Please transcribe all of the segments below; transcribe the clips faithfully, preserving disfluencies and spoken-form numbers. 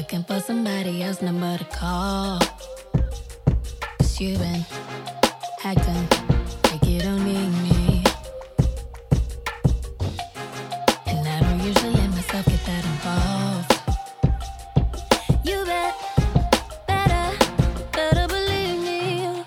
looking for somebody else number to call. Cause you've been acting like you don't need me. And I don't usually let myself get that involved. You bet, better, better believe me.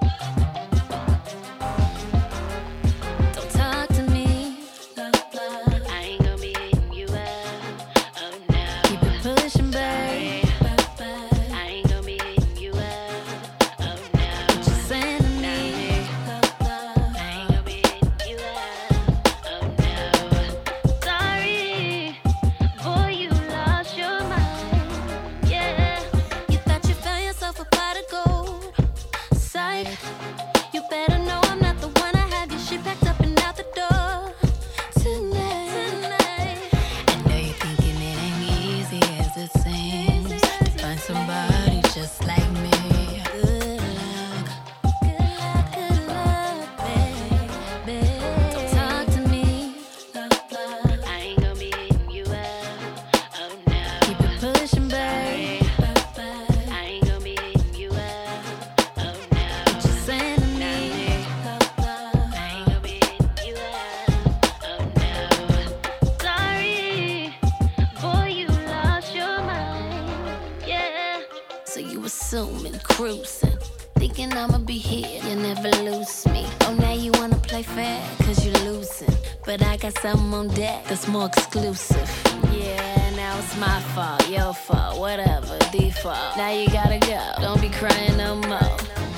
Don't talk to me. I ain't gonna be hitting you up. Oh no. Keep it pushing, babe. I ain't gonna be hitting you up. Oh no. What you saying to me? I ain't gonna be hitting you up. Oh no. Sorry, boy, you lost your mind. Yeah, you thought you found yourself a pot of gold. Psych, you better know I'm not the one. I have your shit packed up and out the door tonight. Tonight. I know you're thinking it ain't easy as it seems to find somebody just like me. Good luck, good luck, good luck, baby. Don't talk to me. I ain't gonna be hitting you up. Oh no. Keep it pushing, babe. I ain't gonna be hitting you up. Oh no. What you saying to me? I ain't gonna be hitting you up. Oh no. Sorry, boy, you lost your mind. Yeah. So you assuming, cruising, thinking I'ma be here, you never lose me. Oh, now you wanna play fair, cause you losing. But I got something on deck that's more exclusive. Yeah, now it's my fault, your fault, whatever, default. Now you gotta go, don't be crying no more.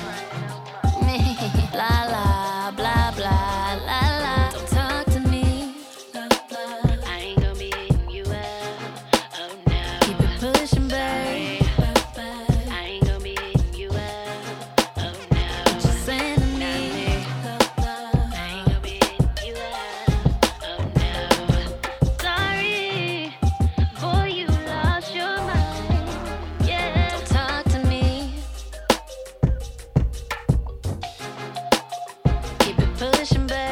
La la, blah blah, la la. Don't talk to me. I ain't gonna be hitting you up. Oh no. Keep it pushing, babe. I ain't gonna be hitting you up. Oh no. What you saying to me? I ain't gonna be hitting you up. Oh no. Sorry, boy, you lost your mind. Yeah. Don't talk to me. Keep it pushing, babe.